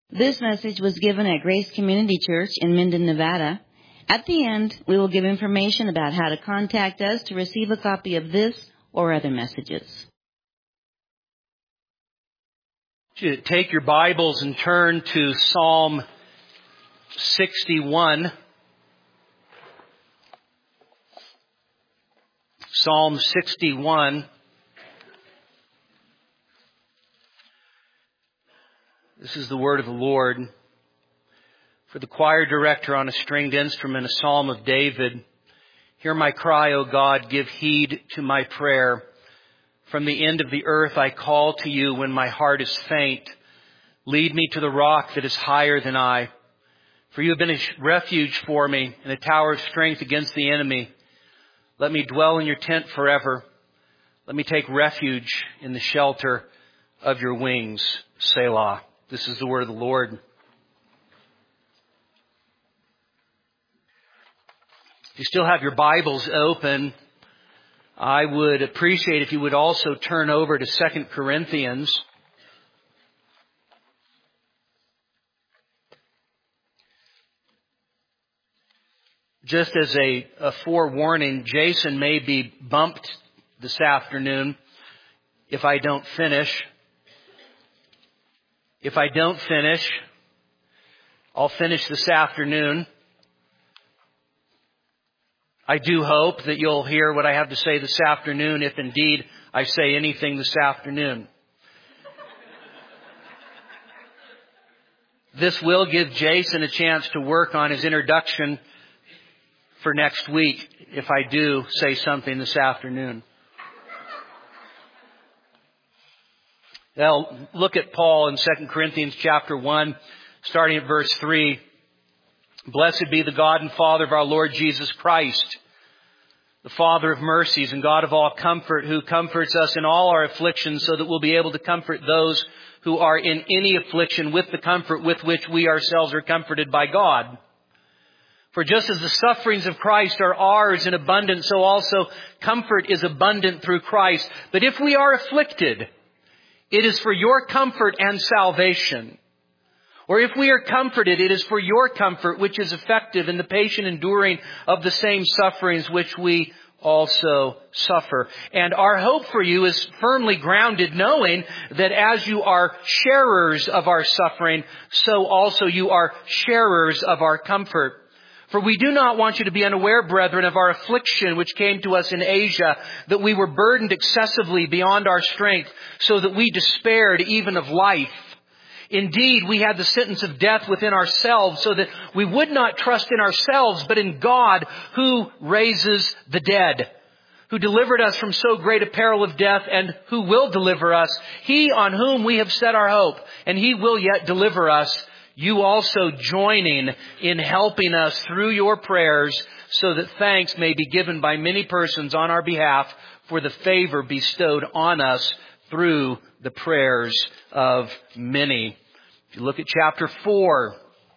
This message was given at Grace Community Church in Minden, Nevada. At the end, we will give information about how to contact us to receive a copy of this or other messages. Take your Bibles and turn to Psalm 61. Psalm 61. This is the word of the Lord. For the choir director on a stringed instrument, a psalm of David. Hear my cry, O God, give heed to my prayer. From the end of the earth I call to you when my heart is faint. Lead me to the rock that is higher than I. For you have been a refuge for me and a tower of strength against the enemy. Let me dwell in your tent forever. Let me take refuge in the shelter of your wings. Selah. This is the word of the Lord. If you still have your Bibles open, I would appreciate if you would also turn over to 2 Corinthians. Just as a forewarning, Jason may be bumped this afternoon if I don't finish. If I don't finish, I'll finish this afternoon. I do hope that you'll hear what I have to say this afternoon, if indeed I say anything this afternoon. This will give Jason a chance to work on his introduction for next week, if I do say something this afternoon. Now, look at Paul in 2 Corinthians chapter 1, starting at verse 3. Blessed be the God and Father of our Lord Jesus Christ, the Father of mercies and God of all comfort, who comforts us in all our afflictions so that we'll be able to comfort those who are in any affliction with the comfort with which we ourselves are comforted by God. For just as the sufferings of Christ are ours in abundance, so also comfort is abundant through Christ. But if we are afflicted, it is for your comfort and salvation. Or if we are comforted, it is for your comfort, which is effective in the patient enduring of the same sufferings which we also suffer. And our hope for you is firmly grounded, knowing that as you are sharers of our suffering, so also you are sharers of our comfort. For we do not want you to be unaware, brethren, of our affliction which came to us in Asia, that we were burdened excessively beyond our strength, so that we despaired even of life. Indeed, we had the sentence of death within ourselves, so that we would not trust in ourselves, but in God, who raises the dead, who delivered us from so great a peril of death, and who will deliver us. He on whom we have set our hope, and He will yet deliver us. You also joining in helping us through your prayers, so that thanks may be given by many persons on our behalf for the favor bestowed on us through the prayers of many. If you look at chapter 4,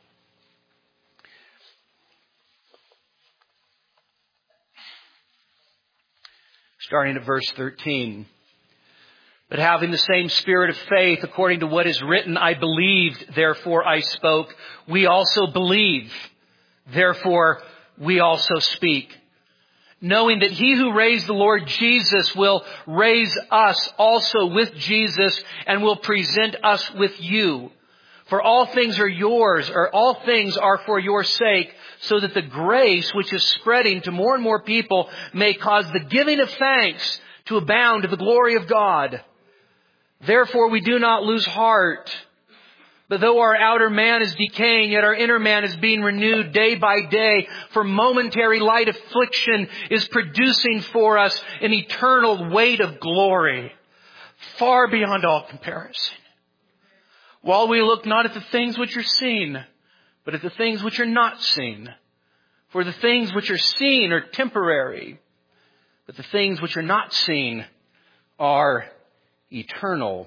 starting at verse 13. But having the same spirit of faith, according to what is written, I believed, therefore I spoke. We also believe, therefore we also speak. Knowing that He who raised the Lord Jesus will raise us also with Jesus and will present us with you. For all things are yours, or all things are for your sake, so that the grace which is spreading to more and more people may cause the giving of thanks to abound to the glory of God. Therefore we do not lose heart. But though our outer man is decaying, yet our inner man is being renewed day by day. For momentary light affliction is producing for us an eternal weight of glory, far beyond all comparison. While we look not at the things which are seen, but at the things which are not seen. For the things which are seen are temporary, but the things which are not seen are eternal.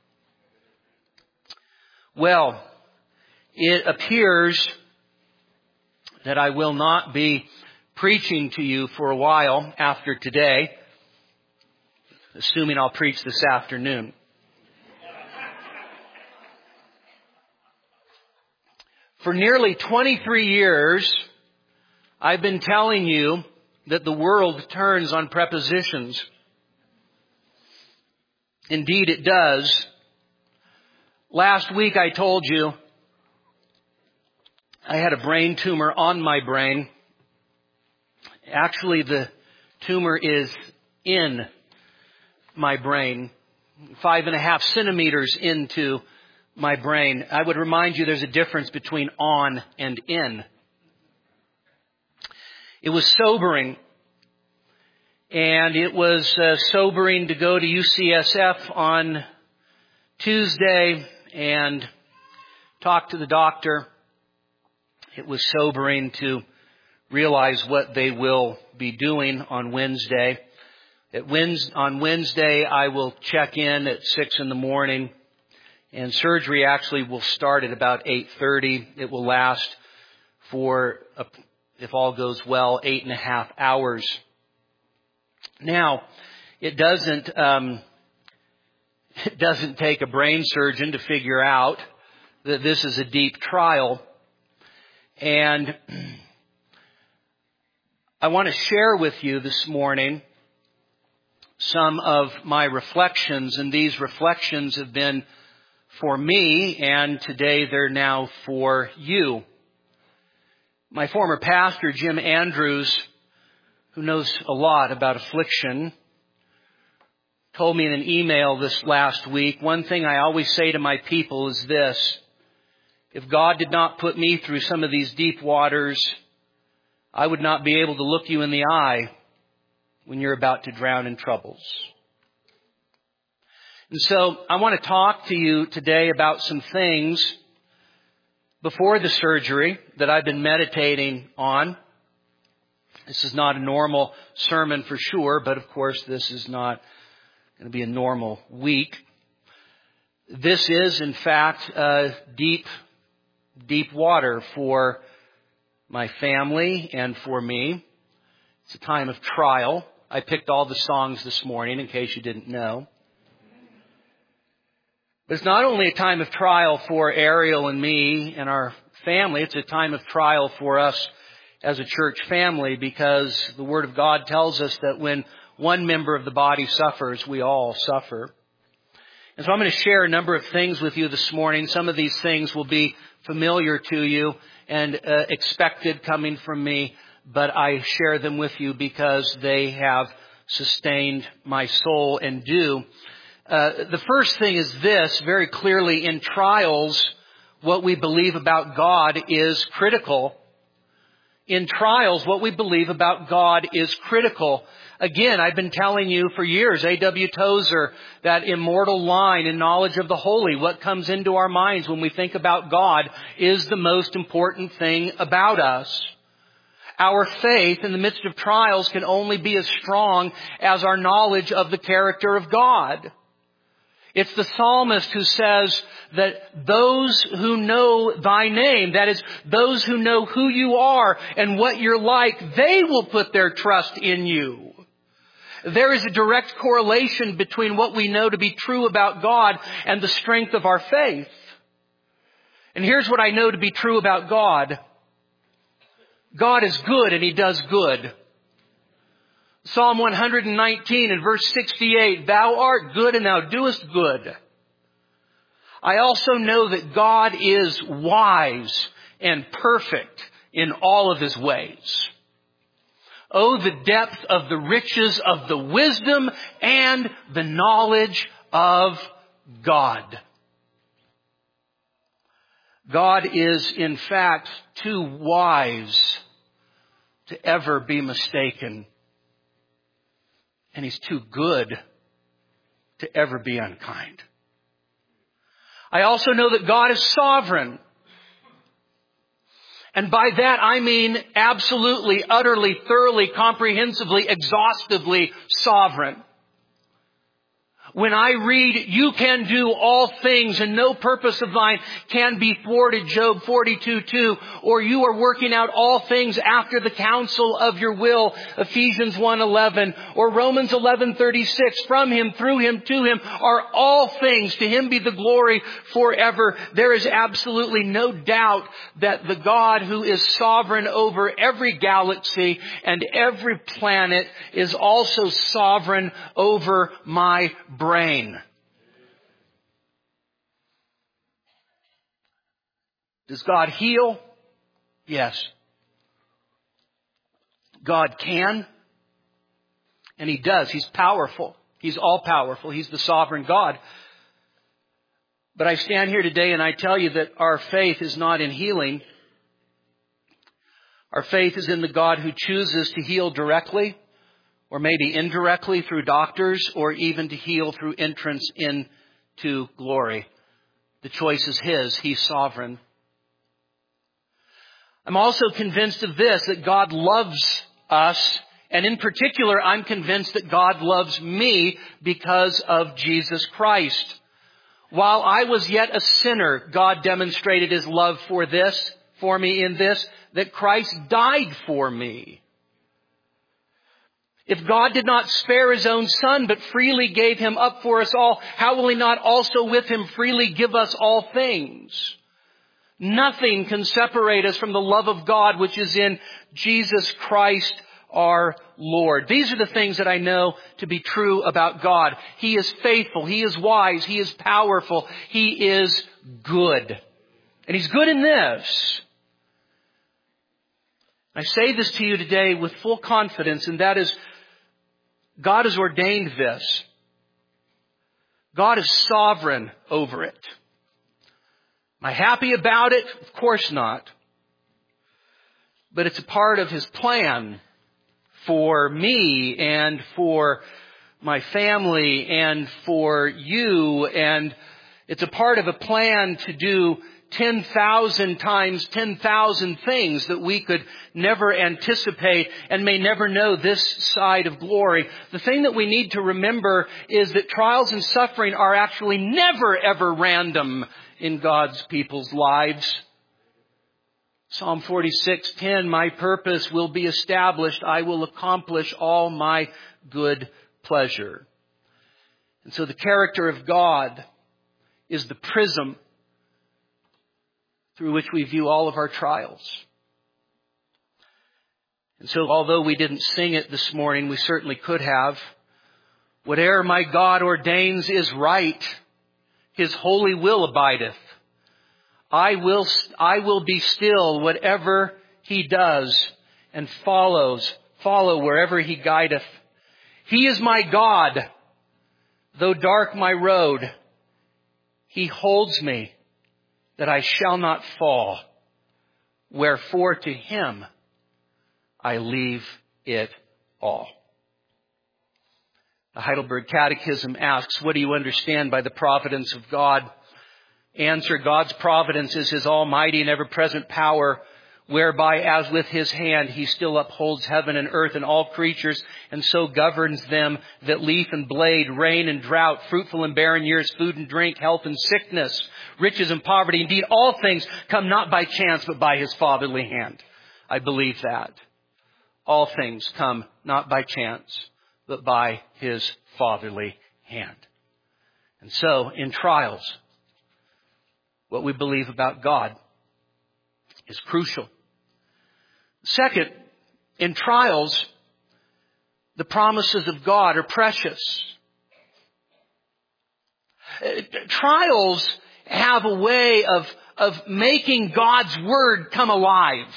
Well, it appears that I will not be preaching to you for a while after today, assuming I'll preach this afternoon. For nearly 23 years, I've been telling you that the world turns on prepositions. Indeed, it does. Last week I told you I had a brain tumor on my brain. Actually, the tumor is in my brain, 5.5 centimeters into my brain. I would remind you there's a difference between on and in. It was sobering. And it was sobering to go to UCSF on Tuesday and talk to the doctor. It was sobering to realize what they will be doing on Wednesday. On Wednesday, I will check in at 6 in the morning, and surgery actually will start at about 8:30. It will last for, if all goes well, 8.5 hours. Now, it doesn't take a brain surgeon to figure out that this is a deep trial. And I want to share with you this morning some of my reflections, and these reflections have been for me, and today they're now for you. My former pastor, Jim Andrews, who knows a lot about affliction, told me in an email this last week, one thing I always say to my people is this: if God did not put me through some of these deep waters, I would not be able to look you in the eye when you're about to drown in troubles. And so I want to talk to you today about some things before the surgery that I've been meditating on. This is not a normal sermon for sure, but of course this is not going to be a normal week. This is, in fact, deep water for my family and for me. It's a time of trial. I picked all the songs this morning, in case you didn't know. But it's not only a time of trial for Ariel and me and our family, it's a time of trial for us as a church family, because the Word of God tells us that when one member of the body suffers, we all suffer. And so I'm going to share a number of things with you this morning. Some of these things will be familiar to you and expected coming from me, but I share them with you because they have sustained my soul and do. The first thing is this: very clearly in trials, what we believe about God is critical. In trials, what we believe about God is critical. Again, I've been telling you for years, A.W. Tozer, that immortal line in Knowledge of the Holy, what comes into our minds when we think about God is the most important thing about us. Our faith in the midst of trials can only be as strong as our knowledge of the character of God. It's the psalmist who says that those who know thy name, that is, those who know who you are and what you're like, they will put their trust in you. There is a direct correlation between what we know to be true about God and the strength of our faith. And here's what I know to be true about God. God is good and He does good. Psalm 119 and verse 68, thou art good and thou doest good. I also know that God is wise and perfect in all of His ways. Oh, the depth of the riches of the wisdom and the knowledge of God. God is, in fact, too wise to ever be mistaken. And He's too good to ever be unkind. I also know that God is sovereign. And by that I mean absolutely, utterly, thoroughly, comprehensively, exhaustively sovereign. When I read, you can do all things and no purpose of thine can be thwarted, Job 42:2, or you are working out all things after the counsel of your will, Ephesians 1:11, or Romans 11:36, from him, through him, to him are all things. To him be the glory forever. There is absolutely no doubt that the God who is sovereign over every galaxy and every planet is also sovereign over my brain. Does God heal? Yes. God can. And He does. He's powerful. He's all powerful. He's the sovereign God. But I stand here today and I tell you that our faith is not in healing. Our faith is in the God who chooses to heal directly, or maybe indirectly through doctors, or even to heal through entrance into glory. The choice is His. He's sovereign. I'm also convinced of this, that God loves us. And in particular, I'm convinced that God loves me because of Jesus Christ. While I was yet a sinner, God demonstrated His love for me in this, that Christ died for me. If God did not spare His own Son, but freely gave Him up for us all, how will He not also with Him freely give us all things? Nothing can separate us from the love of God which is in Jesus Christ our Lord. These are the things that I know to be true about God. He is faithful. He is wise. He is powerful. He is good. And He's good in this. I say this to you today with full confidence, and that is, God has ordained this. God is sovereign over it. Am I happy about it? Of course not. But it's a part of His plan for me and for my family and for you. And it's a part of a plan to do 10,000 times 10,000 things that we could never anticipate and may never know this side of glory. The thing that we need to remember is that trials and suffering are actually never ever random in God's people's lives. Psalm 46:10, my purpose will be established. I will accomplish all my good pleasure. And so the character of God is the prism through which we view all of our trials. And so although we didn't sing it this morning, we certainly could have. Whate'er my God ordains is right. His holy will abideth. I will be still whatever He does, and follow wherever He guideth. He is my God, though dark my road. He holds me that I shall not fall. Wherefore to Him I leave it all. The Heidelberg Catechism asks, what do you understand by the providence of God? Answer, God's providence is His almighty and ever-present power, whereby as with His hand He still upholds heaven and earth and all creatures, and so governs them that leaf and blade, rain and drought, fruitful and barren years, food and drink, health and sickness, riches and poverty. Indeed, all things come not by chance, but by His fatherly hand. I believe that. All things come not by chance, but by His fatherly hand. And so, in trials, what we believe about God is crucial. Second, in trials, the promises of God are precious. Trials have a way of making God's Word come alive.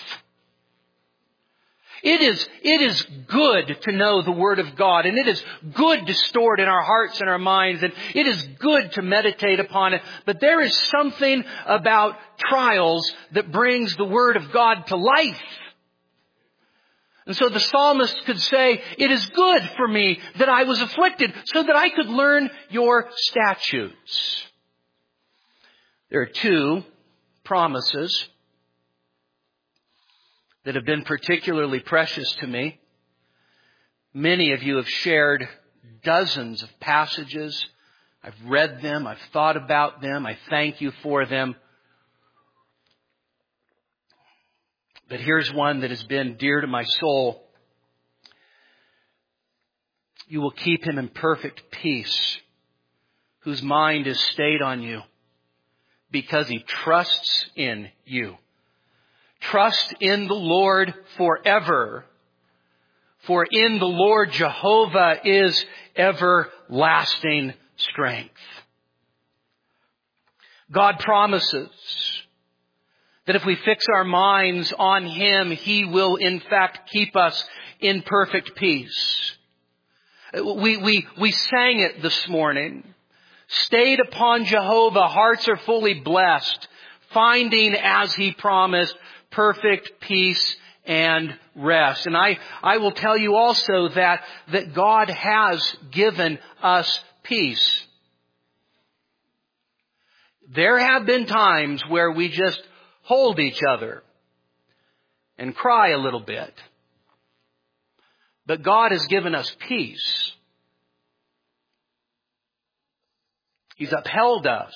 It is good to know the Word of God, and it is good to store it in our hearts and our minds, and it is good to meditate upon it. But there is something about trials that brings the Word of God to life. And so the psalmist could say, it is good for me that I was afflicted so that I could learn your statutes. There are two promises that have been particularly precious to me. Many of you have shared dozens of passages I've read them. I've thought about them. I thank you for them. But here's one that has been dear to my soul. You will keep him in perfect peace, whose mind is stayed on you, because he trusts in you. Trust in the Lord forever, for in the Lord Jehovah is everlasting strength. God promises that if we fix our minds on him, he will in fact keep us in perfect peace. We sang it this morning. Stayed upon Jehovah, hearts are fully blessed, finding as he promised perfect peace and rest. And I will tell you also that God has given us peace. There have been times where we just hold each other and cry a little bit. But God has given us peace. He's upheld us.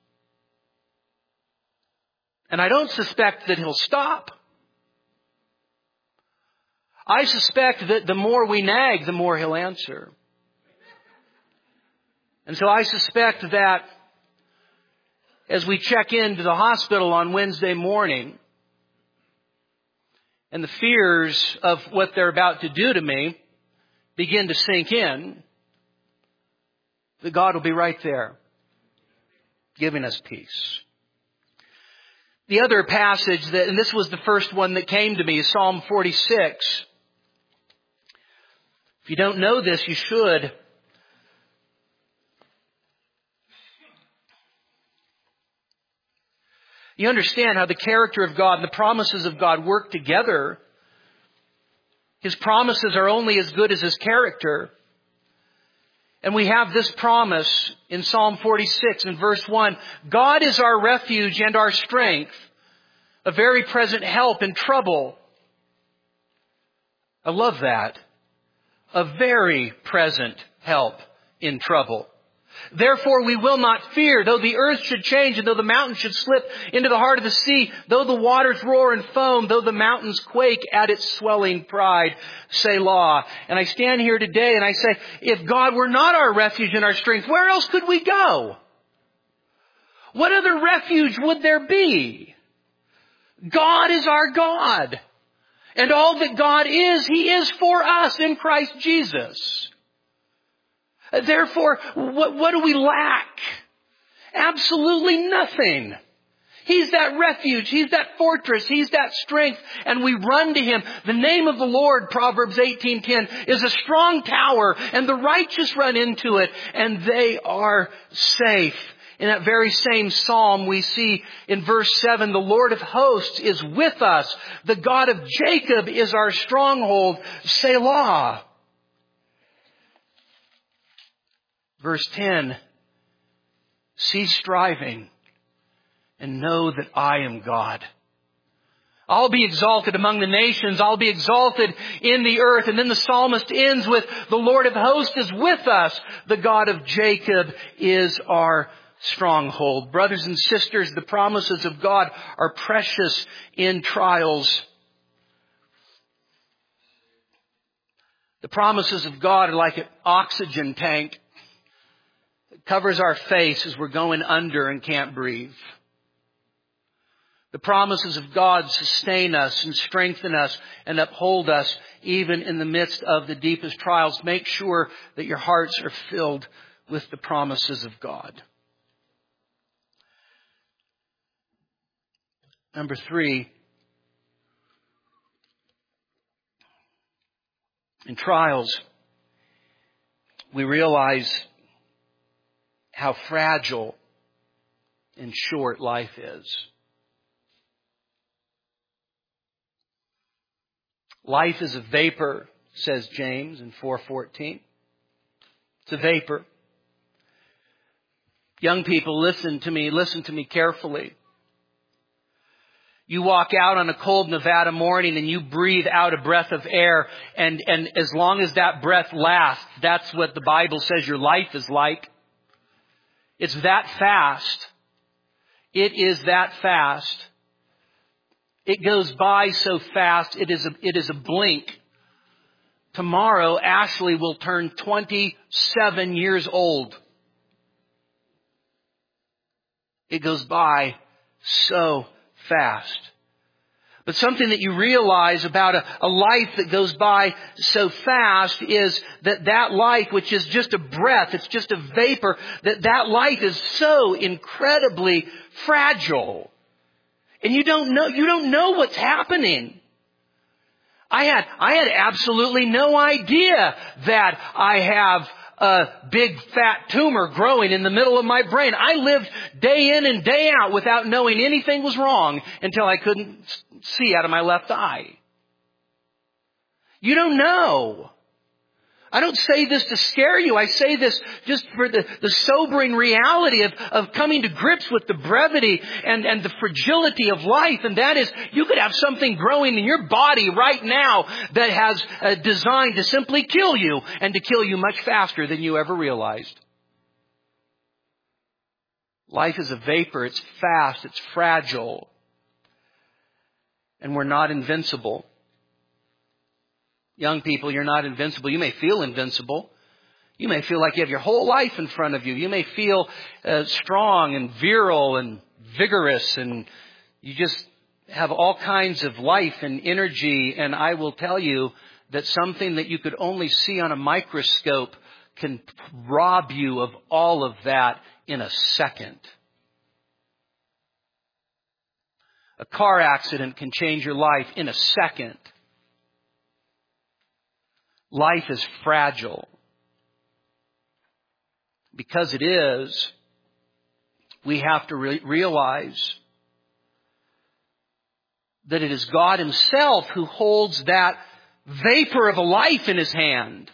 And I don't suspect that he'll stop. I suspect that the more we nag, the more he'll answer. And so I suspect that as we check into the hospital on Wednesday morning, and the fears of what they're about to do to me begin to sink in, that God will be right there, giving us peace. The other passage, and this was the first one that came to me, is Psalm 46. If you don't know this, you should. You understand how the character of God and the promises of God work together. His promises are only as good as his character. And we have this promise in Psalm 46 in verse 1. God is our refuge and our strength, a very present help in trouble. I love that. A very present help in trouble. Therefore we will not fear, though the earth should change and though the mountains should slip into the heart of the sea, though the waters roar and foam, though the mountains quake at its swelling pride. Selah. And I stand here today and I say, if God were not our refuge and our strength, where else could we go? What other refuge would there be? God is our God. And all that God is, he is for us in Christ Jesus. Therefore, what do we lack? Absolutely nothing. He's that refuge. He's that fortress. He's that strength. And we run to him. The name of the Lord, Proverbs 18:10, is a strong tower, and the righteous run into it, and they are safe. In that very same psalm, we see in verse 7, the Lord of hosts is with us. The God of Jacob is our stronghold. Selah. Verse 10, cease striving and know that I am God. I'll be exalted among the nations. I'll be exalted in the earth. And then the psalmist ends with, the Lord of hosts is with us. The God of Jacob is our stronghold. Brothers and sisters, the promises of God are precious in trials. The promises of God are like an oxygen tank. It covers our face as we're going under and can't breathe. The promises of God sustain us and strengthen us and uphold us even in the midst of the deepest trials. Make sure that your hearts are filled with the promises of God. Number 3, in trials, we realize how fragile and short life is. Life is a vapor, says James in 4:14. It's a vapor. Young people, listen to me carefully. You walk out on a cold Nevada morning and you breathe out a breath of air, and as long as that breath lasts, that's what the Bible says your life is like. It's that fast. It is that fast. It goes by so fast, it is a blink. Tomorrow, Ashley will turn 27 years old. It goes by so fast. But something that you realize about a life that goes by so fast is that life, which is just a breath, it's just a vapor, that life is so incredibly fragile. And you don't know what's happening. I had absolutely no idea that I have a big fat tumor growing in the middle of my brain. I lived day in and day out without knowing anything was wrong until I couldn't see out of my left eye. You don't know. I don't say this to scare you. I say this just for the sobering reality of coming to grips with the brevity and the fragility of life. And that is, you could have something growing in your body right now that has designed to simply kill you and to kill you much faster than you ever realized. Life is a vapor. It's fast. It's fragile. And we're not invincible. Young people, you're not invincible. You may feel invincible. You may feel like you have your whole life in front of you. You may feel strong and virile and vigorous, and you just have all kinds of life and energy. And I will tell you that something that you could only see on a microscope can rob you of all of that in a second. A car accident can change your life in a second. Life is fragile. Because it is, we have to realize that it is God Himself who holds that vapor of a life in His hand.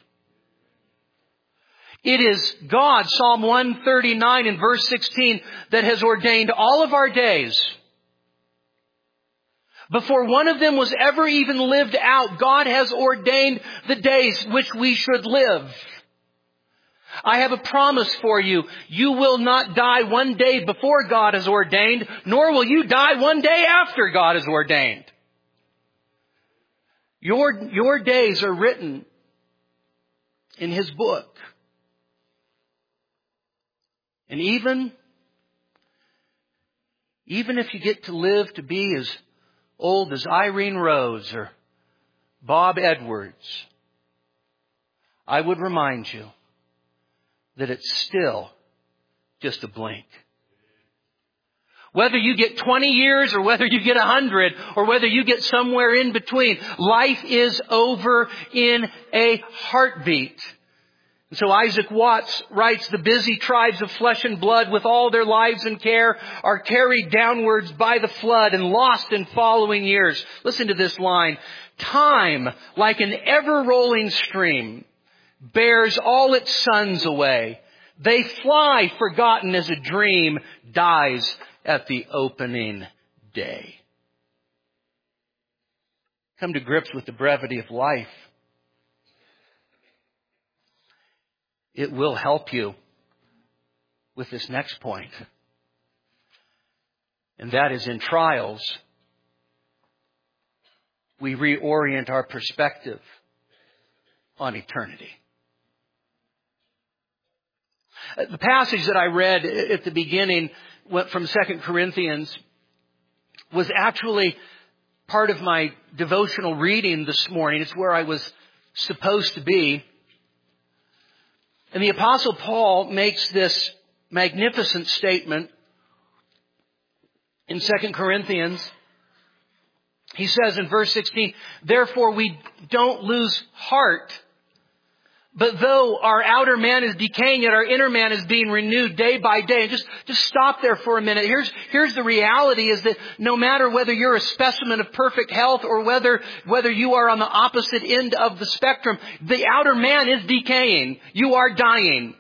It is God, Psalm 139 and verse 16, that has ordained all of our days. Before one of them was ever even lived out, God has ordained the days which we should live. I have a promise for you. You will not die one day before God has ordained, nor will you die one day after God has ordained. Your days are written in His book. And even if you get to live to be as old as Irene Rose or Bob Edwards, I would remind you that it's still just a blink. Whether you get 20 years or whether you get 100 or whether you get somewhere in between, life is over in a heartbeat. And so Isaac Watts writes, the busy tribes of flesh and blood with all their lives and care are carried downwards by the flood and lost in following years. Listen to this line. Time, like an ever-rolling stream, bears all its sons away. They fly forgotten as a dream dies at the opening day. Come to grips with the brevity of life. It will help you with this next point. And that is, in trials, we reorient our perspective on eternity. The passage that I read at the beginning from 2 Corinthians was actually part of my devotional reading this morning. It's where I was supposed to be. And the Apostle Paul makes this magnificent statement in 2 Corinthians. He says in verse 16, therefore we don't lose heart. But though our outer man is decaying, yet our inner man is being renewed day by day. And just stop there for a minute. Here's the reality is that no matter whether you're a specimen of perfect health or whether you are on the opposite end of the spectrum, the outer man is decaying. You are dying.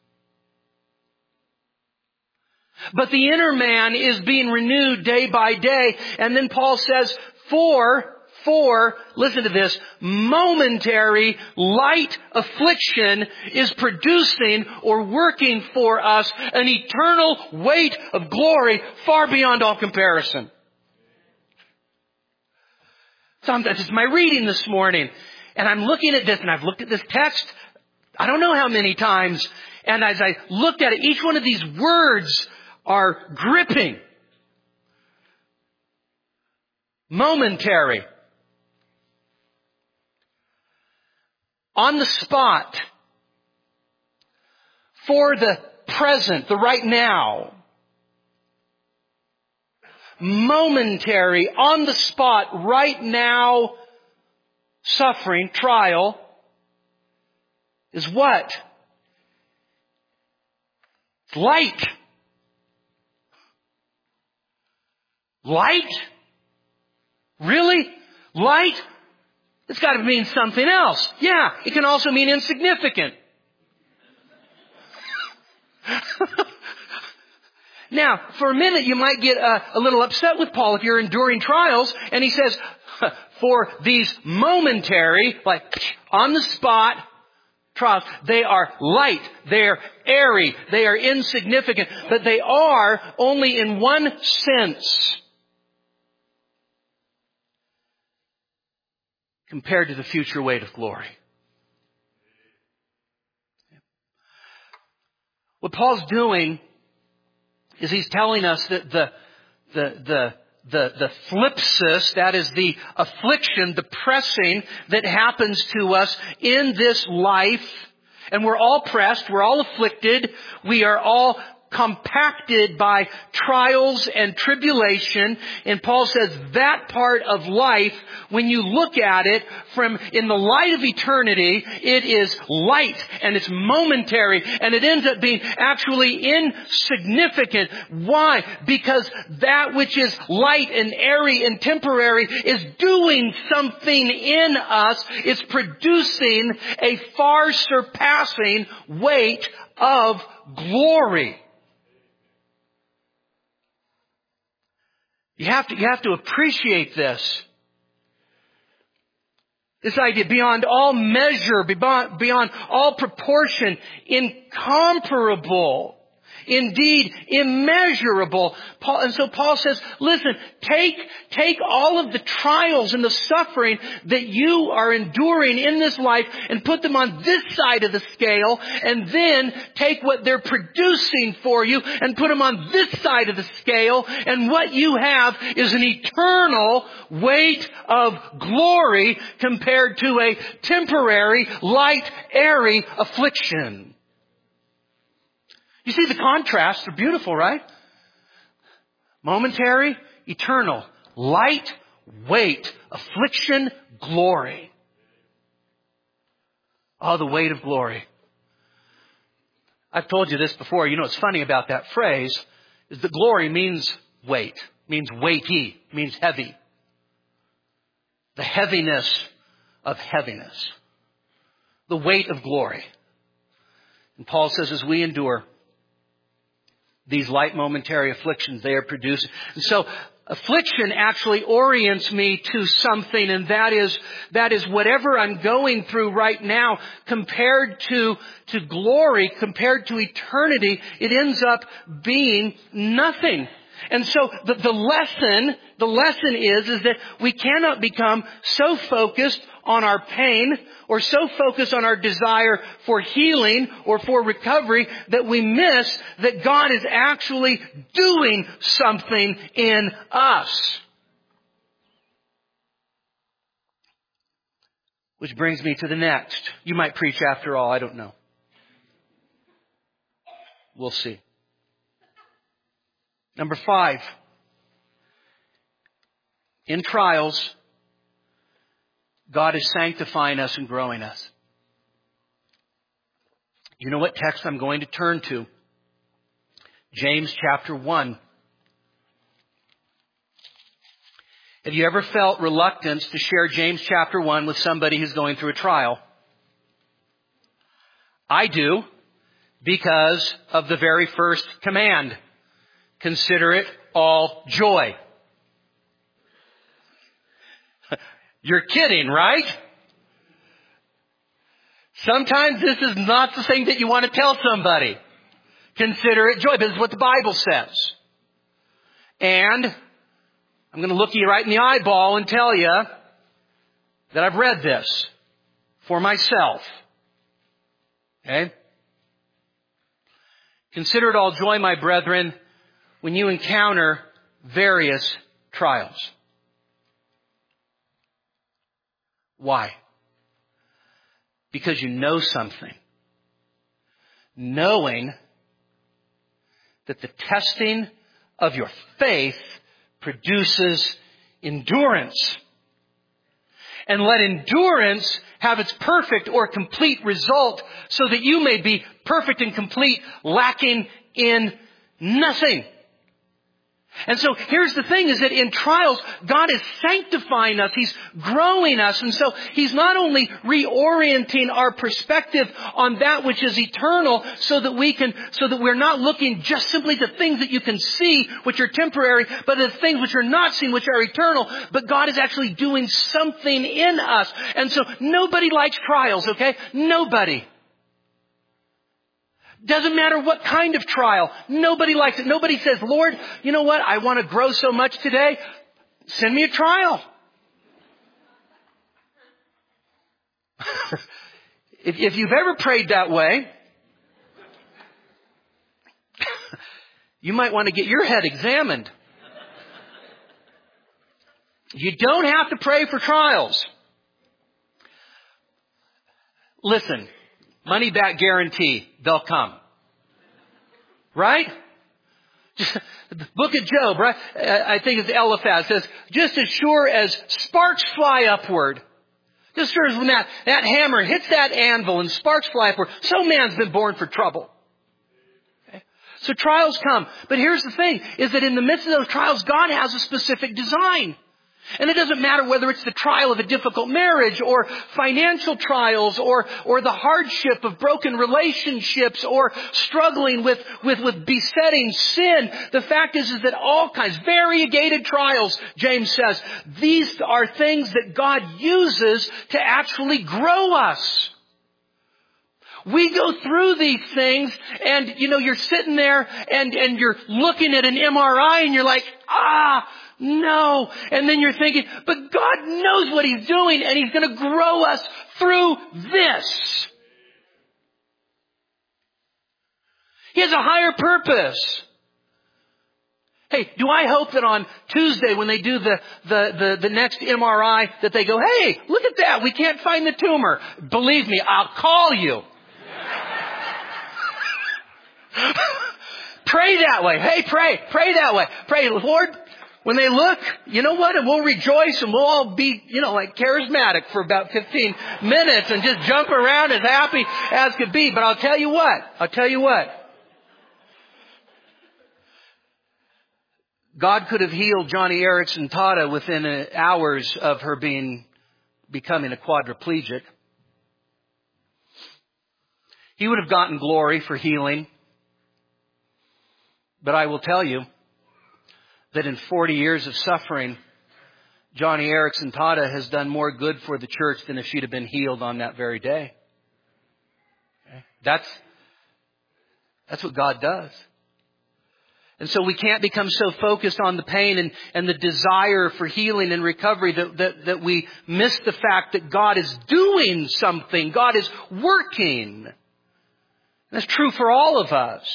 But the inner man is being renewed day by day. And then Paul says, for for, listen to this, momentary light affliction is producing or working for us an eternal weight of glory far beyond all comparison. Sometimes it's my reading this morning, and I'm looking at this, and I've looked at this text, I don't know how many times, and as I looked at it, each one of these words are gripping. Momentary. On the spot. For the present, the right now. Momentary, on the spot, right now, suffering, trial, is what? It's light. Light? Really? Light? It's got to mean something else. Yeah, it can also mean insignificant. Now, for a minute you might get a little upset with Paul if you're enduring trials, and he says, for these momentary, like on the spot trials, they are light, they are airy, they are insignificant, but they are only in one sense compared to the future weight of glory. What Paul's doing is he's telling us that the thlipsis, that is the affliction, the pressing that happens to us in this life, and we're all pressed, we're all afflicted, we are all compacted by trials and tribulation. And Paul says that part of life, when you look at it from in the light of eternity, it is light and it's momentary and it ends up being actually insignificant. Why? Because that which is light and airy and temporary is doing something in us. It's producing a far surpassing weight of glory. You have to appreciate this. This idea, beyond all measure, beyond all proportion, incomparable. Indeed, immeasurable. And so Paul says, listen, take all of the trials and the suffering that you are enduring in this life and put them on this side of the scale, and then take what they're producing for you and put them on this side of the scale, and what you have is an eternal weight of glory compared to a temporary, light, airy affliction. You see the contrasts are beautiful, right? Momentary, eternal, light, weight, affliction, glory. Oh, the weight of glory. I've told you this before. You know what's funny about that phrase is that glory means weight, means weighty, means heavy. The heaviness of heaviness. The weight of glory. And Paul says as we endure these light momentary afflictions, they are produced. And so affliction actually orients me to something, and that is whatever I'm going through right now, compared to glory, compared to eternity, it ends up being nothing. And so the lesson is that we cannot become so focused on our pain or so focused on our desire for healing or for recovery that we miss that God is actually doing something in us. Which brings me to the next. You might preach after all, I don't know. We'll see. Number 5. In trials, God is sanctifying us and growing us. You know what text I'm going to turn to? James chapter 1. Have you ever felt reluctance to share James chapter 1 with somebody who's going through a trial? I do, because of the very first command. Consider it all joy. You're kidding, right? Sometimes this is not the thing that you want to tell somebody. Consider it joy. This is what the Bible says. And I'm going to look you right in the eyeball and tell you that I've read this for myself. Okay? Consider it all joy, my brethren, when you encounter various trials. Why? Because you know something. Knowing that the testing of your faith produces endurance. And let endurance have its perfect or complete result so that you may be perfect and complete, lacking in nothing. And so here's the thing, is that in trials, God is sanctifying us. He's growing us. And so He's not only reorienting our perspective on that which is eternal so that we're not looking just simply to things that you can see, which are temporary, but the things which are not seen, which are eternal. But God is actually doing something in us. And so nobody likes trials, okay? Nobody. Doesn't matter what kind of trial. Nobody likes it. Nobody says, Lord, you know what? I want to grow so much today. Send me a trial. If you've ever prayed that way, you might want to get your head examined. You don't have to pray for trials. Listen. Money back guarantee. They'll come. Right? The book of Job, right? I think it's Eliphaz says, just as sure as sparks fly upward. Just as sure as when that hammer hits that anvil and sparks fly upward. So man's been born for trouble. Okay? So trials come. But here's the thing, is that in the midst of those trials, God has a specific design. And it doesn't matter whether it's the trial of a difficult marriage or financial trials or the hardship of broken relationships or struggling with besetting sin. The fact is that all kinds, variegated trials, James says, these are things that God uses to actually grow us. We go through these things and, you're sitting there and you're looking at an MRI and you're like, no. And then you're thinking, but God knows what He's doing and He's going to grow us through this. He has a higher purpose. Hey, do I hope that on Tuesday when they do the next MRI that they go, hey, look at that. We can't find the tumor. Believe me, I'll call you. Pray that way. Hey, pray that way. Pray, Lord. When they look, you know what? And we'll rejoice and we'll all be, like charismatic for about 15 minutes and just jump around as happy as could be. But I'll tell you what. God could have healed Johnny Erickson Tata within hours of her becoming a quadriplegic. He would have gotten glory for healing. But I will tell you that in 40 years of suffering, Johnny Erickson Tata has done more good for the church than if she'd have been healed on that very day. Okay? That's what God does. And so we can't become so focused on the pain and the desire for healing and recovery that we miss the fact that God is doing something. God is working. That's true for all of us.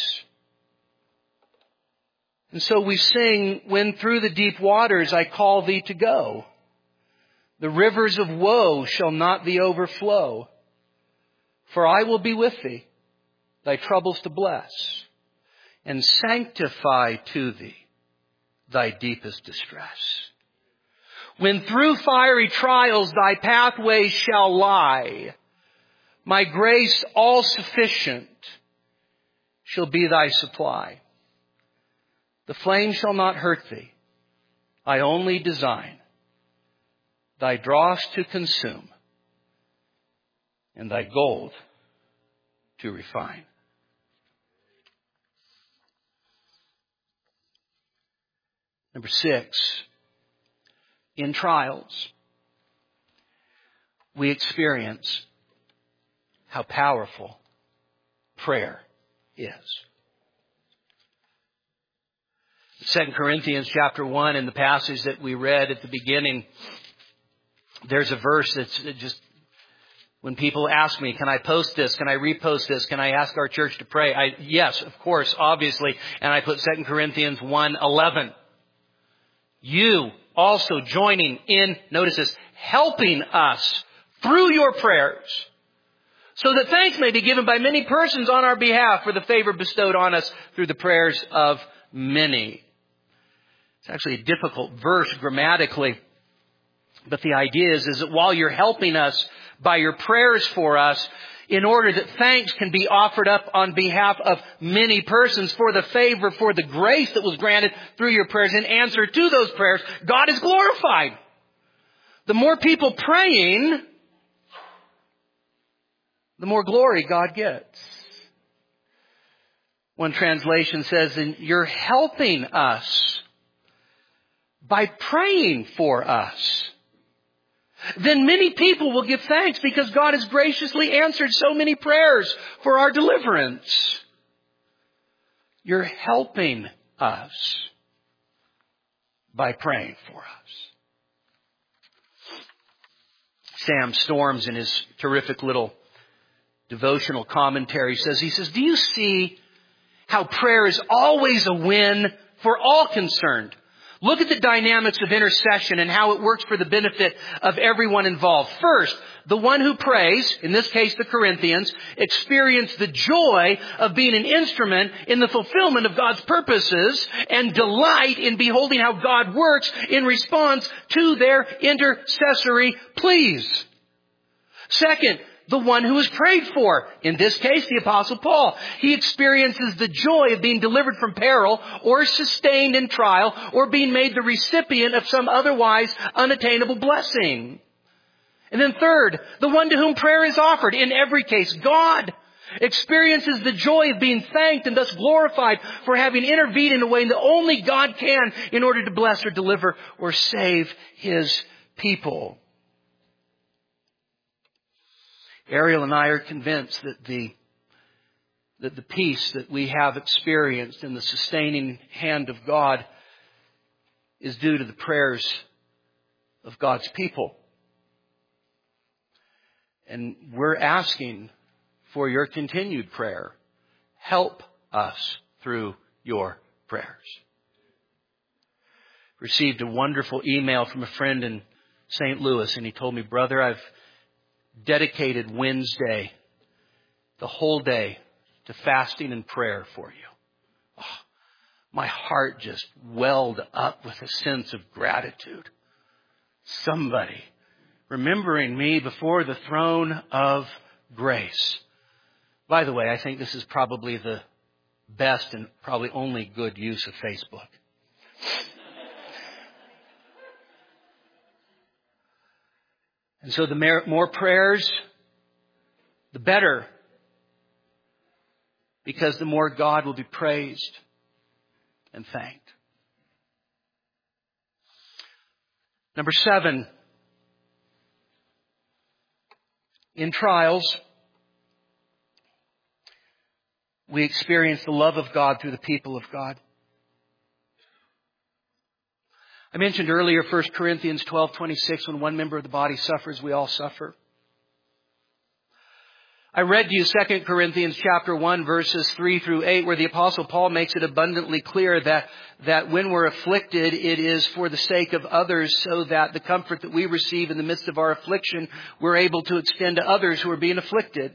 And so we sing, when through the deep waters I call thee to go. The rivers of woe shall not thee overflow. For I will be with thee, thy troubles to bless, and sanctify to thee thy deepest distress. When through fiery trials thy pathway shall lie, my grace all sufficient shall be thy supply. The flame shall not hurt thee. I only design thy dross to consume and thy gold to refine. Number 6, in trials, we experience how powerful prayer is. 2 Corinthians chapter 1, in the passage that we read at the beginning, there's a verse that's just, when people ask me, can I post this? Can I repost this? Can I ask our church to pray? Yes, of course, obviously. And I put 2 Corinthians 1:11. You also joining in, notice this, helping us through your prayers, so that thanks may be given by many persons on our behalf for the favor bestowed on us through the prayers of many. It's actually a difficult verse grammatically. But the idea is that while you're helping us by your prayers for us, in order that thanks can be offered up on behalf of many persons for the favor, for the grace that was granted through your prayers, in answer to those prayers, God is glorified. The more people praying, the more glory God gets. One translation says, and you're helping us by praying for us. Then many people will give thanks because God has graciously answered so many prayers for our deliverance. You're helping us by praying for us. Sam Storms, in his terrific little devotional commentary, says, do you see how prayer is always a win for all concerned? Look at the dynamics of intercession and how it works for the benefit of everyone involved. First, the one who prays, in this case the Corinthians, experience the joy of being an instrument in the fulfillment of God's purposes and delight in beholding how God works in response to their intercessory pleas. Second, the one who is prayed for, in this case, the Apostle Paul. He experiences the joy of being delivered from peril or sustained in trial or being made the recipient of some otherwise unattainable blessing. And then third, the one to whom prayer is offered, in every case, God, experiences the joy of being thanked and thus glorified for having intervened in a way that only God can in order to bless or deliver or save His people. Ariel and I are convinced that the peace that we have experienced in the sustaining hand of God is due to the prayers of God's people. And we're asking for your continued prayer. Help us through your prayers. Received a wonderful email from a friend in St. Louis, and he told me, brother, I've dedicated Wednesday, the whole day, to fasting and prayer for you. Oh, my heart just welled up with a sense of gratitude. Somebody remembering me before the throne of grace. By the way, I think this is probably the best and probably only good use of Facebook. And so the more prayers, the better. Because the more God will be praised and thanked. Number 7. In trials, we experience the love of God through the people of God. I mentioned earlier 1 Corinthians 12:26, when one member of the body suffers, we all suffer. I read to you 2 Corinthians chapter 1, verses 3 through 8, where the Apostle Paul makes it abundantly clear that when we're afflicted, it is for the sake of others, so that the comfort that we receive in the midst of our affliction, we're able to extend to others who are being afflicted.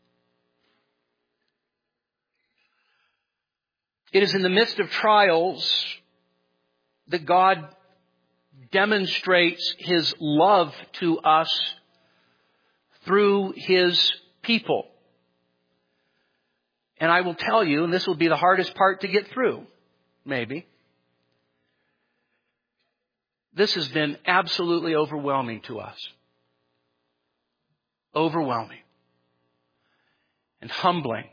It is in the midst of trials that God demonstrates His love to us through His people. And I will tell you, and this will be the hardest part to get through, maybe. This has been absolutely overwhelming to us. Overwhelming. And humbling.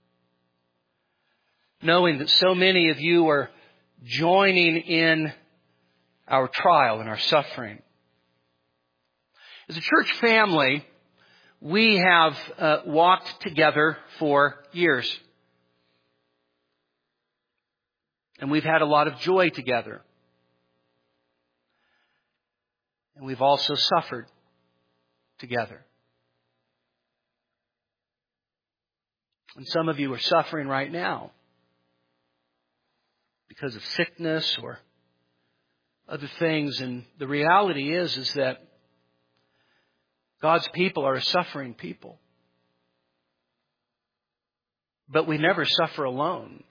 Knowing that so many of you are joining in our trial and our suffering. As a church family, we have walked together for years. And we've had a lot of joy together. And we've also suffered together. And some of you are suffering right now because of sickness or other things. And the reality is that God's people are a suffering people. But we never suffer alone.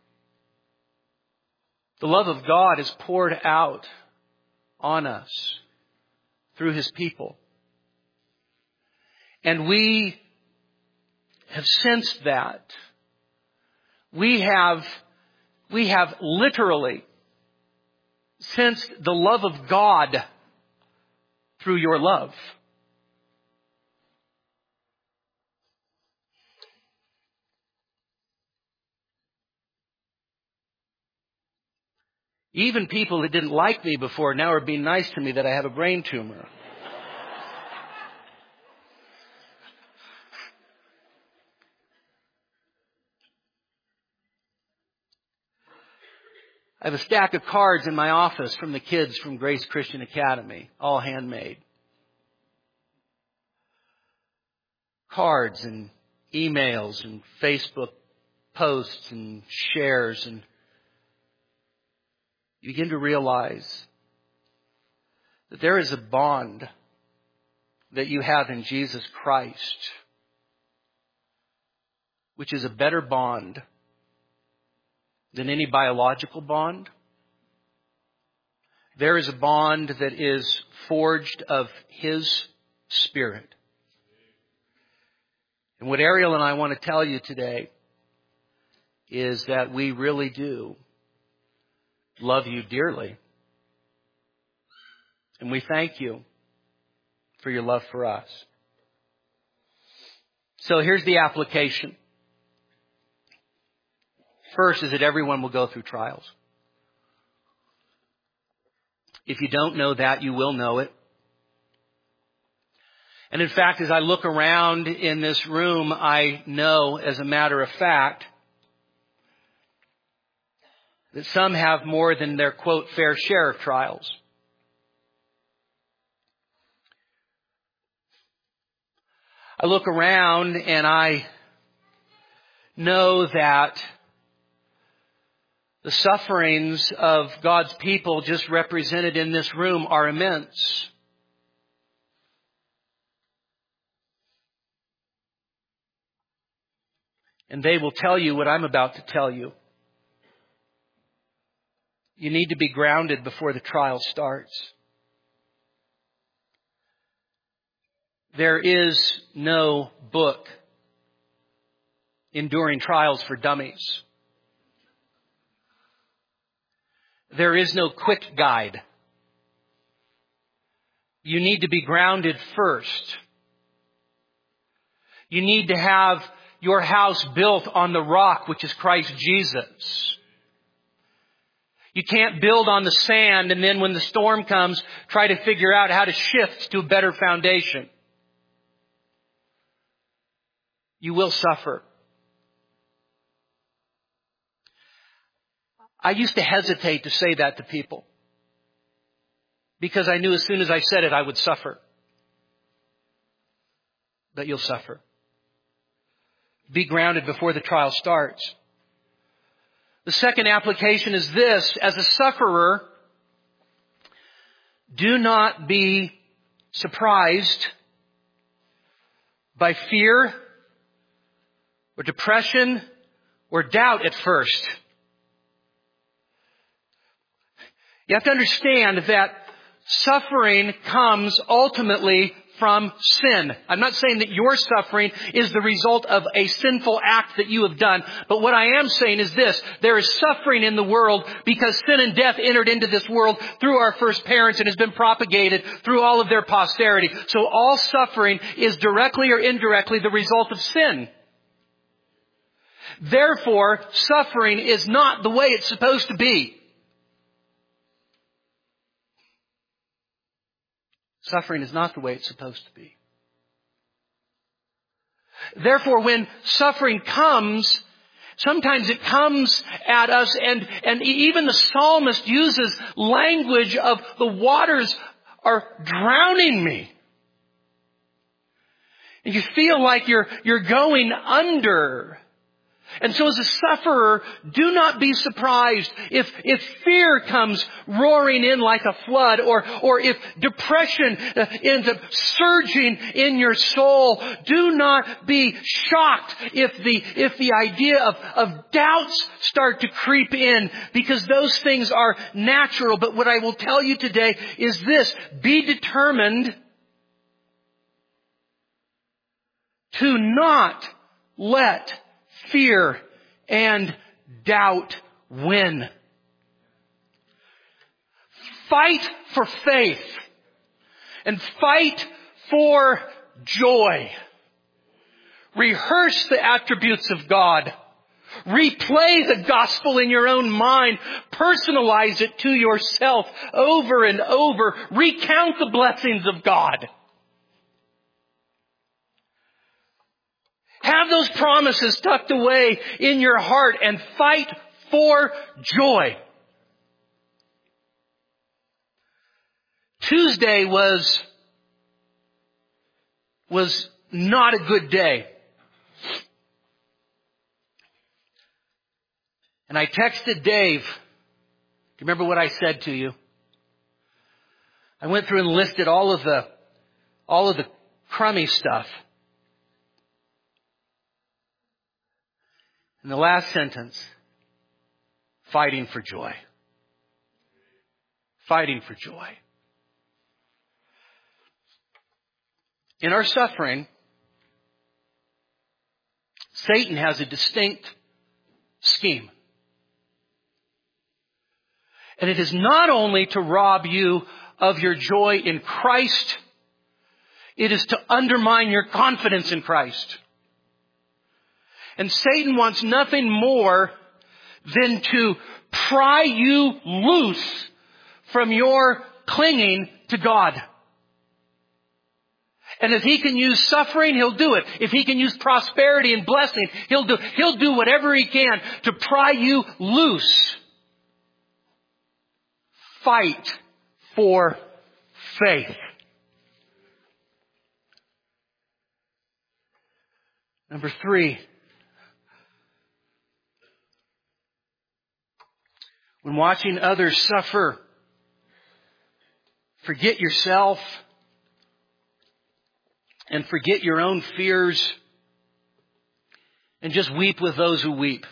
The love of God is poured out on us through His people. And we have sensed that. We have literally sensed the love of God through your love. Even people that didn't like me before now are being nice to me that I have a brain tumor. I have a stack of cards in my office from the kids from Grace Christian Academy, all handmade. Cards and emails and Facebook posts and shares, and you begin to realize that there is a bond that you have in Jesus Christ, which is a better bond than any biological bond. There is a bond that is forged of His Spirit. And what Ariel and I want to tell you today is that we really do love you dearly. And we thank you for your love for us. So here's the application. First is that everyone will go through trials. If you don't know that, you will know it. And in fact, as I look around in this room, I know, as a matter of fact, that some have more than their, quote, fair share of trials. I look around and I know that the sufferings of God's people just represented in this room are immense. And they will tell you what I'm about to tell you. You need to be grounded before the trial starts. There is no book, Enduring Trials for Dummies. There is no quick guide. You need to be grounded first. You need to have your house built on the rock, which is Christ Jesus. You can't build on the sand and then when the storm comes, try to figure out how to shift to a better foundation. You will suffer. I used to hesitate to say that to people because I knew as soon as I said it, I would suffer. But you'll suffer. Be grounded before the trial starts. The second application is this: as a sufferer, do not be surprised by fear or depression or doubt at first. You have to understand that suffering comes ultimately from sin. I'm not saying that your suffering is the result of a sinful act that you have done. But what I am saying is this: there is suffering in the world because sin and death entered into this world through our first parents and has been propagated through all of their posterity. So all suffering is directly or indirectly the result of sin. Therefore, suffering is not the way it's supposed to be. Suffering is not the way it's supposed to be. Therefore, when suffering comes, sometimes it comes at us, and even the psalmist uses language of the waters are drowning me. And you feel like you're going under. And so as a sufferer, do not be surprised if fear comes roaring in like a flood, or if depression ends up surging in your soul. Do not be shocked if the idea of doubts start to creep in, because those things are natural. But what I will tell you today is this: be determined to not let fear and doubt win. Fight for faith and fight for joy. Rehearse the attributes of God. Replay the gospel in your own mind. Personalize it to yourself over and over. Recount the blessings of God. Have those promises tucked away in your heart and fight for joy. Tuesday was not a good day. And I texted Dave. Do you remember what I said to you? I went through and listed all of the crummy stuff. In the last sentence, fighting for joy. Fighting for joy. In our suffering, Satan has a distinct scheme. And it is not only to rob you of your joy in Christ, it is to undermine your confidence in Christ. And Satan wants nothing more than to pry you loose from your clinging to God. And if he can use suffering, he'll do it. If he can use prosperity and blessing, he'll do whatever he can to pry you loose. Fight for faith. Number 3. When watching others suffer, forget yourself and forget your own fears and just weep with those who weep.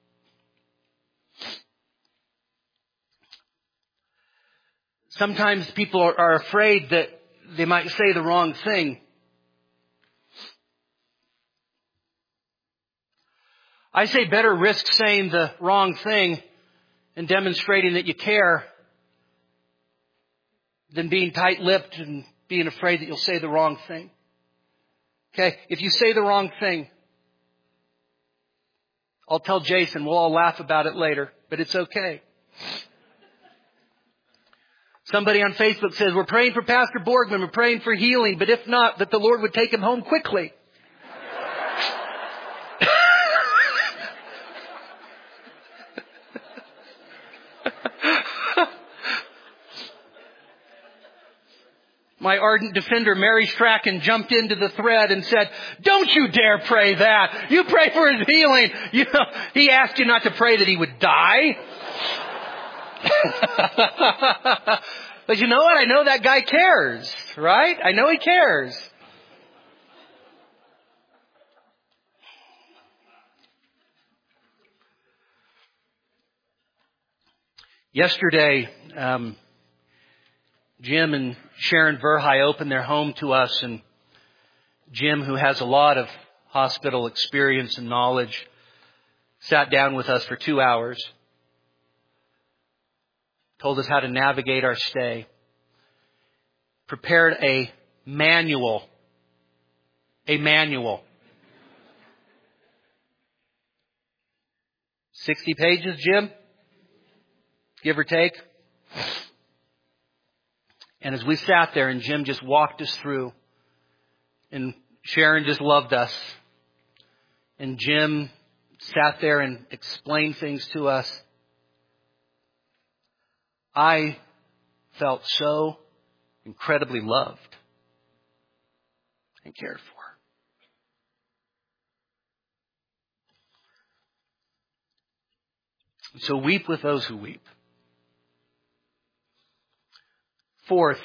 Sometimes people are afraid that they might say the wrong thing. I say better risk saying the wrong thing and demonstrating that you care than being tight-lipped and being afraid that you'll say the wrong thing. Okay, if you say the wrong thing, I'll tell Jason, we'll all laugh about it later, but it's okay. Somebody on Facebook says, we're praying for Pastor Borgman, we're praying for healing, but if not, that the Lord would take him home quickly. My ardent defender, Mary Strachan, jumped into the thread and said, don't you dare pray that. You pray for his healing. You know, he asked you not to pray that he would die. But you know what? I know that guy cares, right? I know he cares. Yesterday, Jim and Sharon Verhey opened their home to us, and Jim, who has a lot of hospital experience and knowledge, sat down with us for 2 hours, told us how to navigate our stay, prepared a manual. 60 pages, Jim? Give or take? And as we sat there and Jim just walked us through, and Sharon just loved us, and Jim sat there and explained things to us, I felt so incredibly loved and cared for. So weep with those who weep. Fourth,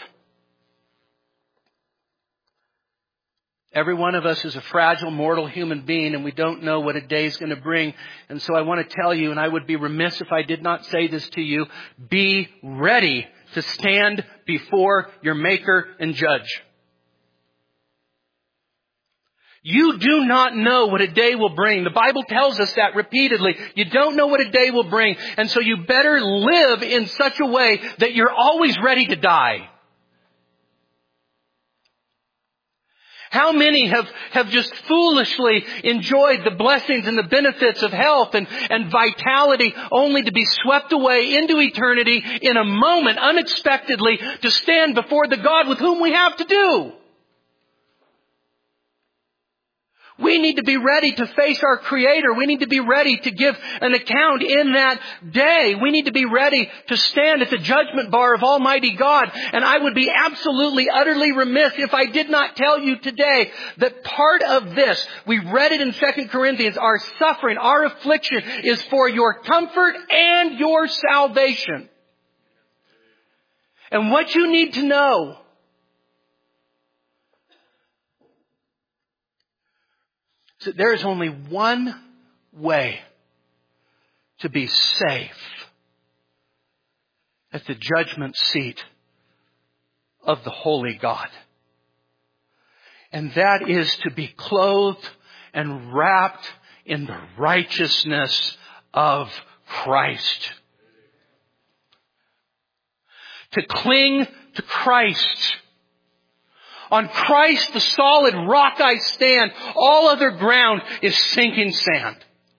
every one of us is a fragile, mortal human being, and we don't know what a day is going to bring. And so I want to tell you, and I would be remiss if I did not say this to you, be ready to stand before your Maker and Judge. You do not know what a day will bring. The Bible tells us that repeatedly. You don't know what a day will bring. And so you better live in such a way that you're always ready to die. How many have just foolishly enjoyed the blessings and the benefits of health and vitality only to be swept away into eternity in a moment unexpectedly to stand before the God with whom we have to do? We need to be ready to face our Creator. We need to be ready to give an account in that day. We need to be ready to stand at the judgment bar of Almighty God. And I would be absolutely, utterly remiss if I did not tell you today that part of this, we read it in 2 Corinthians, our suffering, our affliction is for your comfort and your salvation. And what you need to know so there is only one way to be safe at the judgment seat of the holy God. And that is to be clothed and wrapped in the righteousness of Christ. To cling to Christ. On Christ, the solid rock I stand. All other ground is sinking sand.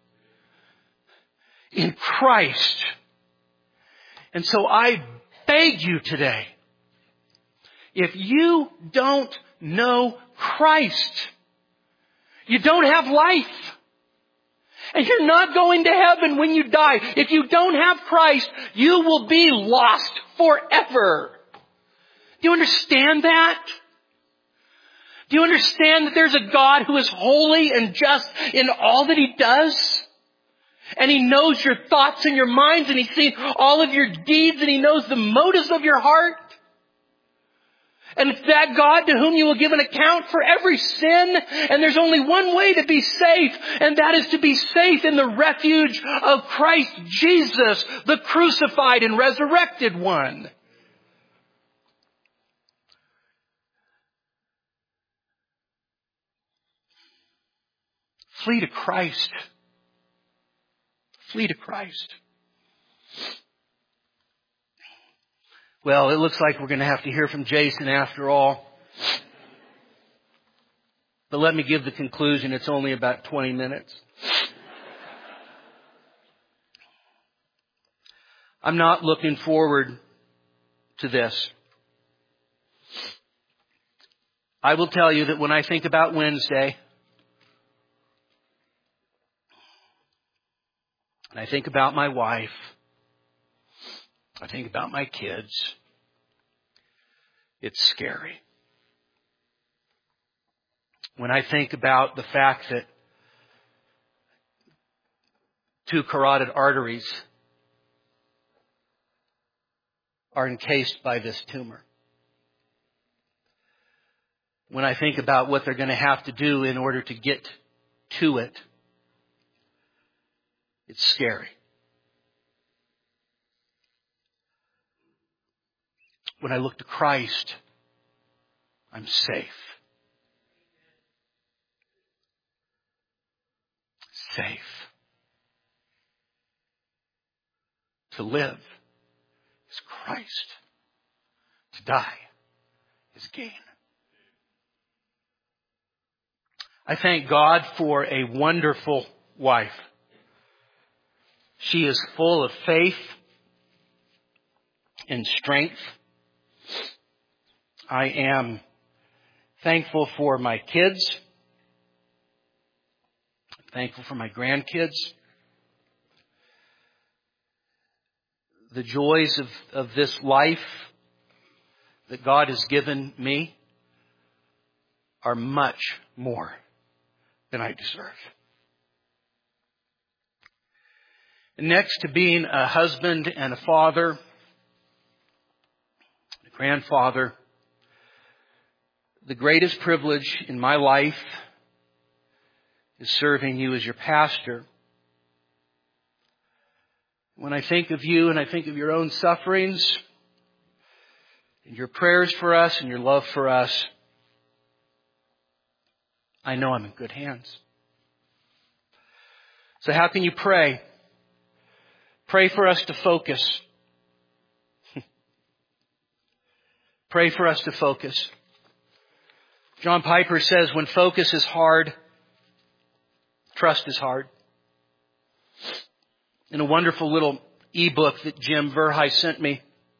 In Christ. And so I beg you today, if you don't know Christ, you don't have life. And you're not going to heaven when you die. If you don't have Christ, you will be lost forever. Do you understand that? Do you understand that there's a God who is holy and just in all that He does? And He knows your thoughts and your minds, and He's seen all of your deeds, and He knows the motives of your heart? And it's that God to whom you will give an account for every sin. And there's only one way to be safe, and that is to be safe in the refuge of Christ Jesus, the crucified and resurrected one. Flee to Christ. Flee to Christ. Well, it looks like we're going to have to hear from Jason after all. But let me give the conclusion. It's only about 20 minutes. I'm not looking forward to this. I will tell you that when I think about Wednesday, and I think about my wife, I think about my kids, it's scary. When I think about the fact that 2 carotid arteries are encased by this tumor. When I think about what they're going to have to do in order to get to it, it's scary. When I look to Christ, I'm safe. Safe. To live is Christ. To die is gain. I thank God for a wonderful wife. She is full of faith and strength. I am thankful for my kids. I'm thankful for my grandkids. The joys of this life that God has given me are much more than I deserve. And next to being a husband and a father, a grandfather, the greatest privilege in my life is serving you as your pastor. When I think of you and I think of your own sufferings and your prayers for us and your love for us, I know I'm in good hands. So how can you pray? Pray for us to focus. Pray for us to focus. John Piper says, when focus is hard, trust is hard. In a wonderful little ebook that Jim Verhey sent me,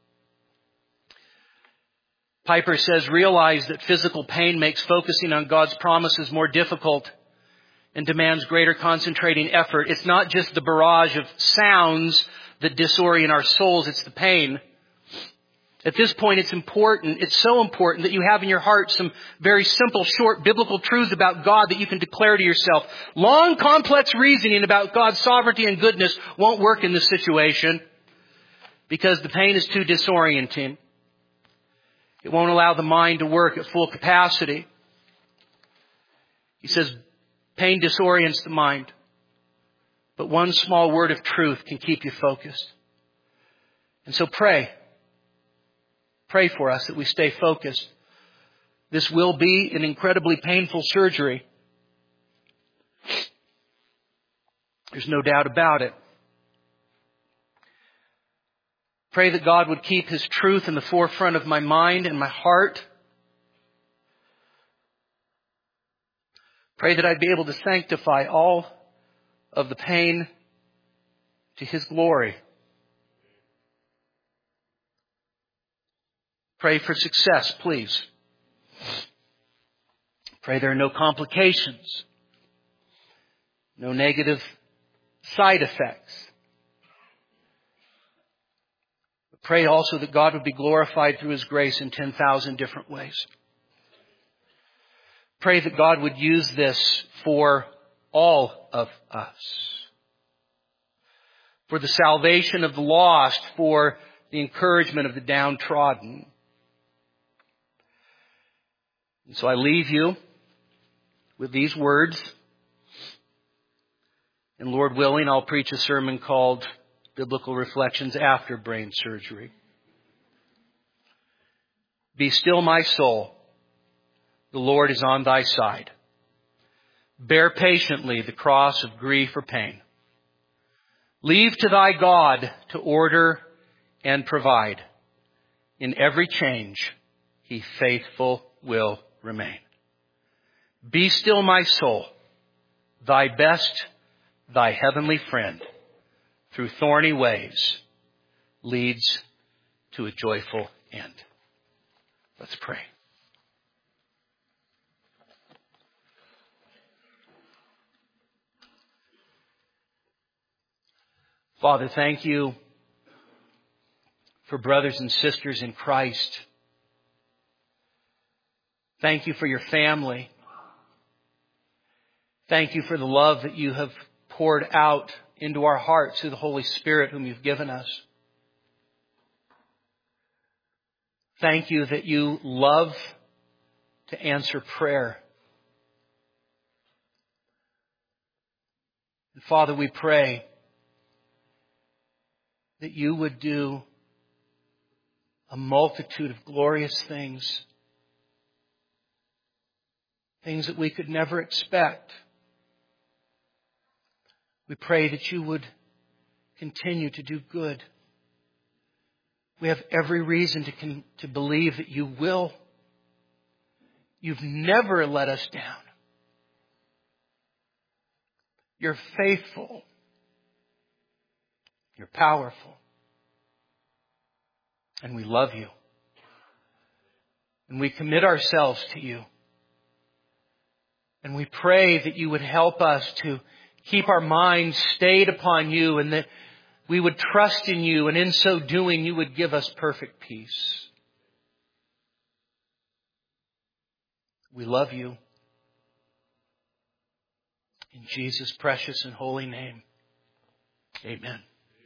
Piper says, realize that physical pain makes focusing on God's promises more difficult and demands greater concentrating effort. It's not just the barrage of sounds that disorient our souls, it's the pain. At this point, it's so important that you have in your heart some very simple, short biblical truths about God that you can declare to yourself. Long, complex reasoning about God's sovereignty and goodness won't work in this situation because the pain is too disorienting. It won't allow the mind to work at full capacity. He says, pain disorients the mind, but one small word of truth can keep you focused. And so pray. Pray for us that we stay focused. This will be an incredibly painful surgery. There's no doubt about it. Pray that God would keep His truth in the forefront of my mind and my heart. Pray that I'd be able to sanctify all of the pain to His glory. Pray for success, please. Pray there are no complications, no negative side effects. Pray also that God would be glorified through His grace in 10,000 different ways. Pray that God would use this for all of us. For the salvation of the lost, for the encouragement of the downtrodden. And so I leave you with these words. And Lord willing, I'll preach a sermon called Biblical Reflections After Brain Surgery. Be still, my soul. The Lord is on thy side. Bear patiently the cross of grief or pain. Leave to thy God to order and provide. In every change, He faithful will remain. Be still, my soul. Thy best, thy heavenly friend, through thorny ways, leads to a joyful end. Let's pray. Father, thank you for brothers and sisters in Christ. Thank you for your family. Thank you for the love that you have poured out into our hearts through the Holy Spirit whom you've given us. Thank you that you love to answer prayer. And Father, we pray that you would do a multitude of glorious things. Things that we could never expect. We pray that you would continue to do good. We have every reason to believe that you will. You've never let us down. You're faithful. You're powerful. And we love you. And we commit ourselves to you. And we pray that you would help us to keep our minds stayed upon you, and that we would trust in you, and in so doing you would give us perfect peace. We love you. In Jesus' precious and holy name, amen.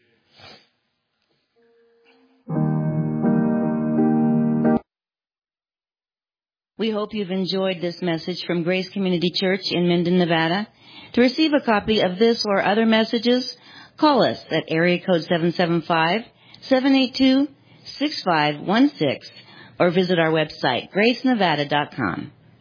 We hope you've enjoyed this message from Grace Community Church in Minden, Nevada. To receive a copy of this or other messages, call us at area code 775-782-6516 or visit our website, gracenevada.com.